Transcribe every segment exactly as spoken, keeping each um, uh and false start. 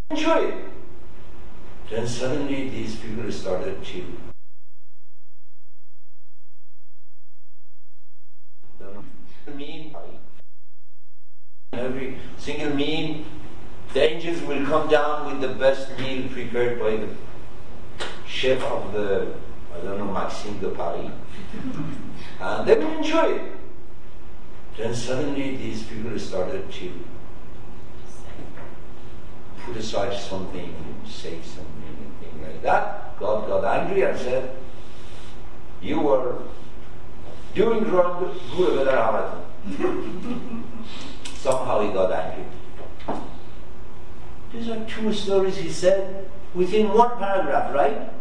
enjoy it. Then suddenly these people started to mean every single meal, the angels will come down with the best meal prepared by the chef of the, I don't know, Maxime de Paris, and they will enjoy it. Then suddenly these people started to put aside something, say something, anything like that. God got angry and said, you were doing wrong, somehow he got angry. These are two stories he said within one paragraph, right?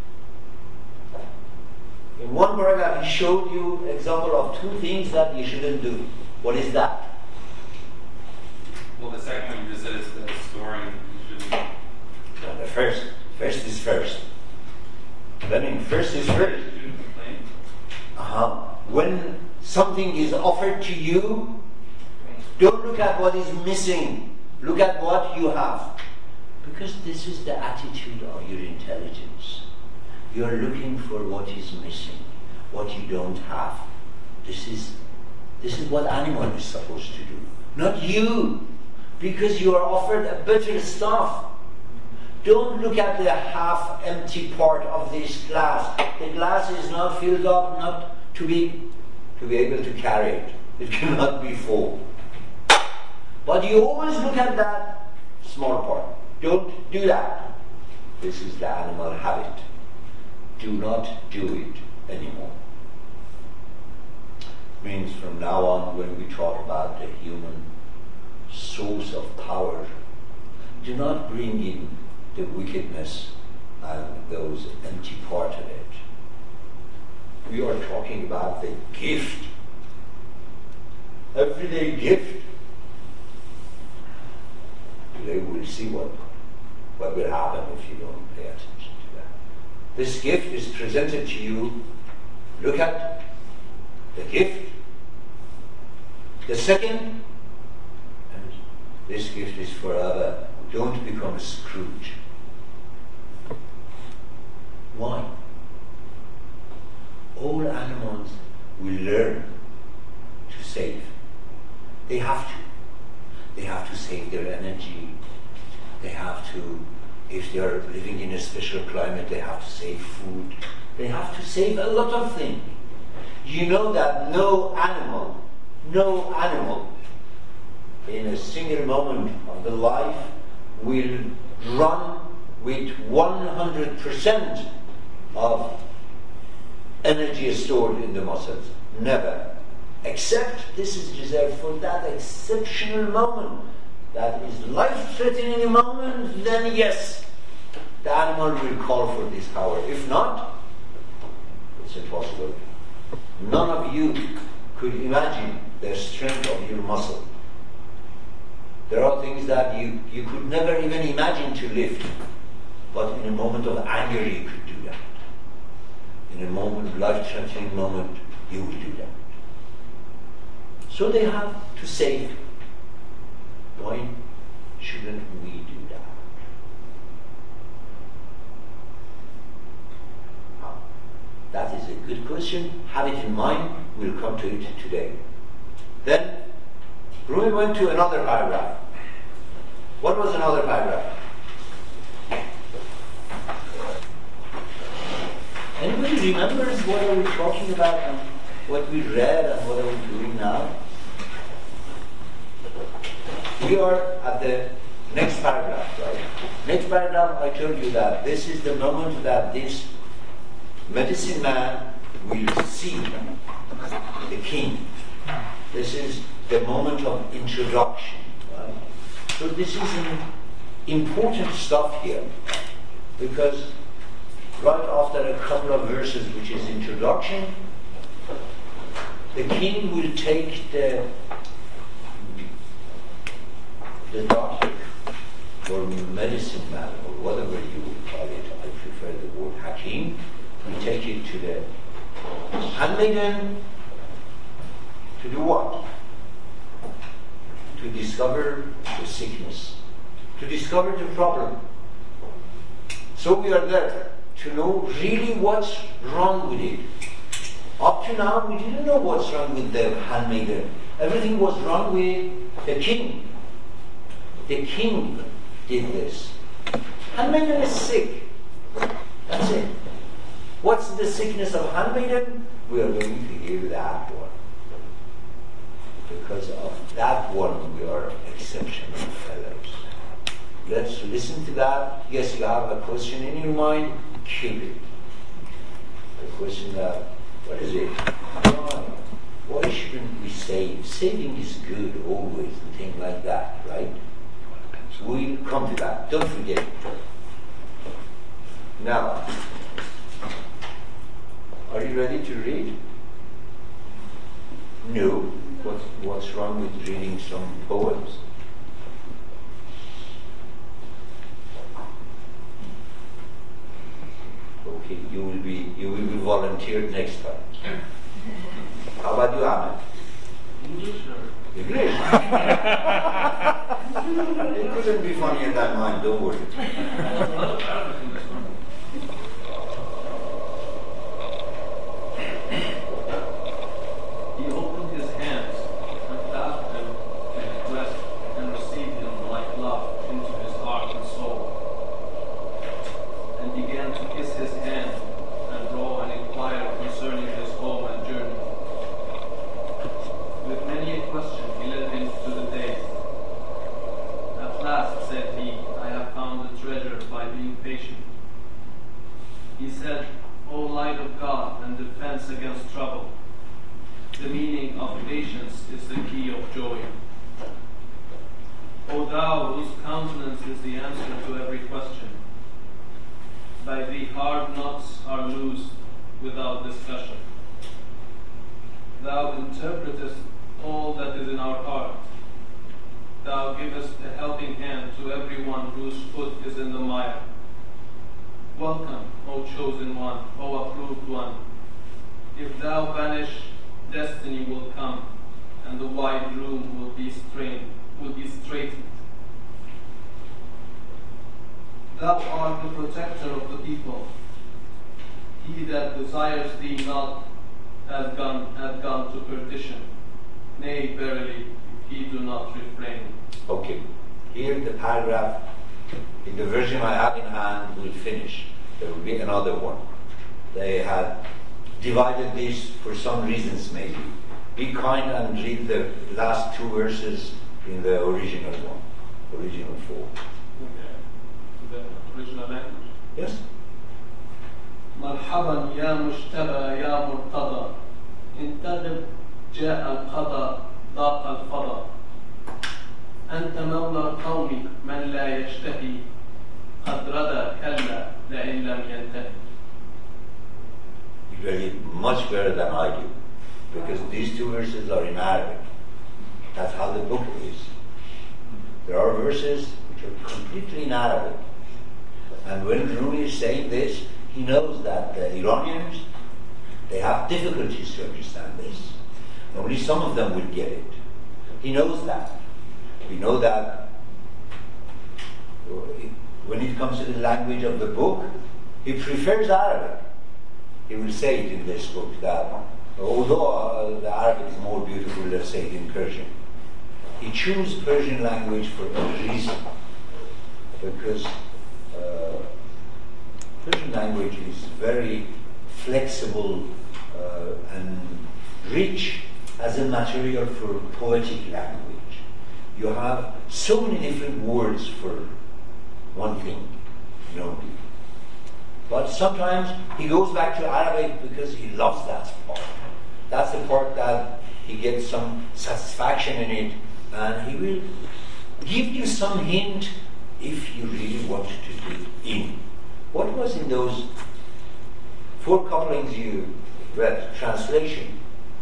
In one paragraph he showed you example of two things that you shouldn't do. What is that? Well, the second one you just said is the storing. You shouldn't. No, the first. First is first. I mean, first is first. You shouldn't complain. Uh-huh. When something is offered to you, don't look at what is missing. Look at what you have. Because this is the attitude of your intelligence. You are looking for what is missing, what you don't have. This is, this is what animal is supposed to do. Not you. Because you are offered a better stuff. Don't look at the half-empty part of this glass. The glass is not filled up, not to be to be able to carry it. It cannot be full. But you always look at that small part. Don't do that. This is the animal habit. Do not do it anymore. Means from now on, when we talk about the human source of power, do not bring in the wickedness and those empty part of it. We are talking about the gift, everyday gift. Today we'll see what, what will happen if you don't pay attention to that. This gift is presented to you. Look at the gift. The second, and this gift is forever. Don't become a Scrooge. Why? All animals will learn to save. They have to. They have to save their energy. They have to, if they are living in a special climate, they have to save food. They have to save a lot of things. You know that no animal, no animal in a single moment of the life will run with one hundred percent of energy stored in the muscles. Never. Except this is reserved for that exceptional moment. That is life-threatening moment, then yes, the animal will call for this power. If not, it's impossible. None of you could imagine the strength of your muscle. There are things that you, you could never even imagine to lift. But in a moment of anger, you could do that. In a moment, life-threatening moment, you will do that. So they have to save. Why shouldn't we do that? Now, that is a good question. Have it in mind. We'll come to it today. Then, Rumi went to another paragraph. What was another paragraph? Anybody remembers what are we talking about and what we read and what are we doing now? We are at the next paragraph, right? Next paragraph, I told you that this is the moment that this medicine man will see the king. This is the moment of introduction, right? So this is an important stuff here, because right after a couple of verses, which is introduction, the king will take the the doctor or medicine man or whatever you would call it. I prefer the word hakim. We take it to the handmaiden to do what? To discover the sickness, to discover the problem. So we are there to know really what's wrong with it. Up to now, we didn't know what's wrong with the handmaiden. Everything was wrong with the king. The king did this. Handmaiden is sick. That's it. What's the sickness of handmaiden? We are going to hear that one. Because of that one, we are exceptional fellows. Let's listen to that. Yes, you have a question in your mind, keep it. The question that, what is it? Why? Why shouldn't we save? Saving is good always, and things like that, right? We'll come to that. Don't forget it. Now, are you ready to read? No. What's, what's wrong with reading some poems? Okay, you will be you will be volunteered next time. How about you, Ahmed? English or? English? It couldn't be funnier than mine, don't worry. He opened his hands and clasped him in his breast and received him like love into his heart and soul, and began to kiss his hand and draw and inquire concerning his home and journey. With many a question he led him to the day. At last, said he, I have found the treasure by being patient. He said, O light of God and defense against trouble, the meaning of patience is the key of joy. O thou whose countenance is the answer to every question, by thee hard knots are loosed without discussion. Thou interpretest all that is in our heart. Thou givest a helping hand to everyone whose foot is in the mire. Welcome, O chosen one, O approved one. If thou vanish, destiny will come, and the wide room will be strained, will be straightened. Thou art the protector of the people. He that desires thee not hath gone, hath gone to perdition. Nay, verily, if he do not refrain. Okay, here the paragraph, in the version I have in hand, will finish. There will be another one. They had divided this for some reasons maybe. Be kind and read the last two verses in the original one, original form. Okay. The original language. Yes? مرحبا يا مجتبى يا مرتضى انتظر جاء القضاء ضاق الفضاء أنت مولى القوم من لا يشتهي قد ردى كلا لئن لم ينتهي. You read it much better than I do, because these two verses are in Arabic. That's how the book is. There are verses which are completely in Arabic. And when Rumi is saying this, he knows that the Iranians, they have difficulties to understand this. Only some of them will get it. He knows that. We know that when it comes to the language of the book, he prefers Arabic. He will say it in this book that although uh, the Arabic is more beautiful, let's say it in Persian. He chose Persian language for a reason, because uh, Persian language is very flexible uh, and rich as a material for poetic language. You have so many different words for one thing, you know. But sometimes he goes back to Arabic because he loves that part. That's the part that he gets some satisfaction in it, and he will give you some hint if you really want to dig in. What was in those four couplings you read? Translation.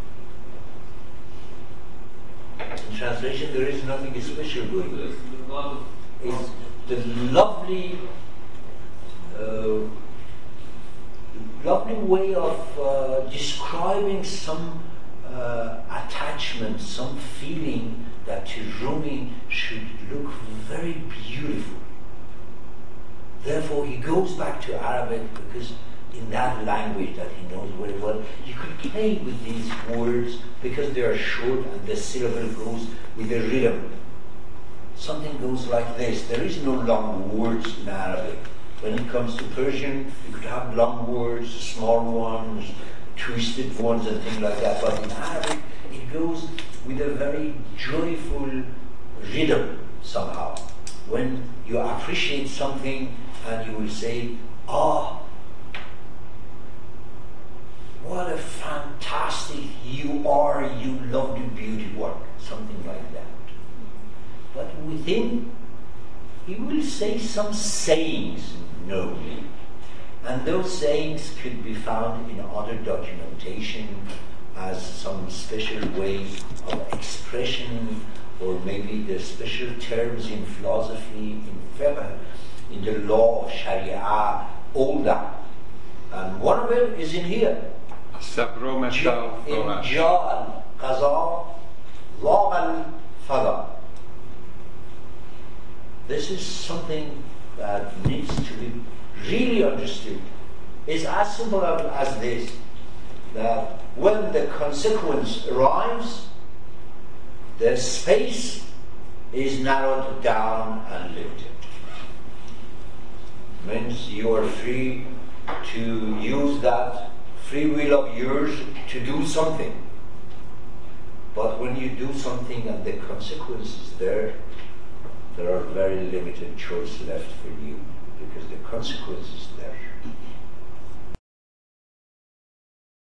In translation, there is nothing special going on. It's the lovely, uh, lovely way of uh, describing some uh, attachment, some feeling that to Rumi should look very beautiful. Therefore, he goes back to Arabic because in that language that he knows very well, you could play with these words because they are short and the syllable goes with a rhythm. Something goes like this. There is no long words in Arabic. When it comes to Persian, you could have long words, small ones, twisted ones and things like that. But in Arabic, it goes with a very joyful rhythm somehow. When you appreciate something and you will say, ah, what a fantastic you are, you love the beauty work, something like that. But within, he will say some sayings, normally. And those sayings could be found in other documentation as some special way of expression, or maybe the special terms in philosophy, in fiqh, in the law of Sharia, all that. And one of it is in here. Sabro Mashal In Ja'al Qaza La'al Fada. This is something that needs to be really understood. It's as simple as this, that when the consequence arrives, the space is narrowed down and limited. Means you are free to use that free will of yours to do something. But when you do something and the consequence is there, there are very limited choice left for you because the consequence is there.